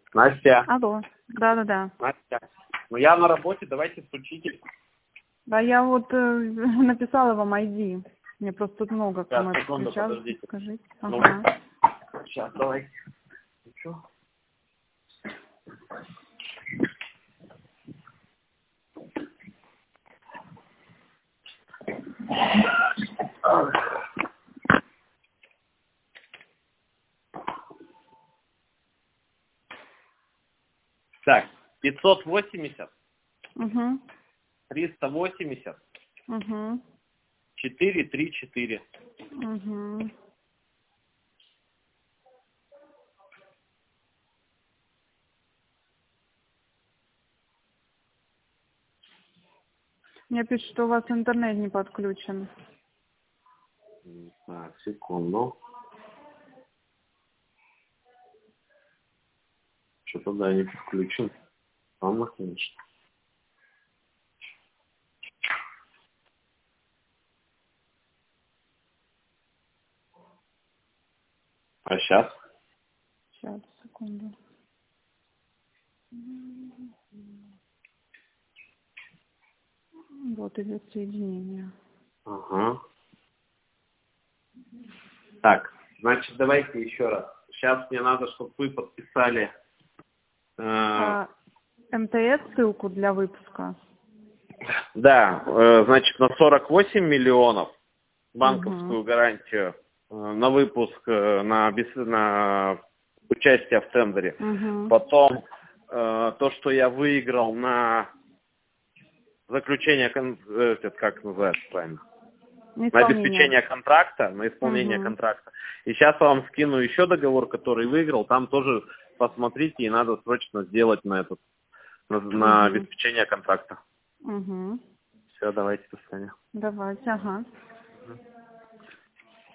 Настя. Алло. Да. Настя. Ну я на работе, давайте стучите. Да, я вот написала вам ID. Мне просто тут много Сейчас, кому секунду, сейчас подождите. скажите. Ну, Ага. сейчас, давайте. Что? Так, 580, Угу. 380, Угу. 434. Угу. Мне пишут, что у вас интернет не подключен. Так, секунду. Что-то да, не подключен. Странно, конечно. А сейчас? Сейчас, секунду. Вот идет соединение. Ага. Так, значит, давайте еще раз. Сейчас мне надо, чтобы вы подписали. МТС ссылку для выпуска. Да, значит, на 48 миллионов банковскую гарантию на выпуск, на участие в тендере. Потом то, что я выиграл на заключение, как называется правильно? На обеспечение контракта, на исполнение контракта. И сейчас я вам скину еще договор, который выиграл. Там тоже посмотрите, и надо срочно сделать на обеспечение контракта. Все, давайте, до свидания. Давайте, ага.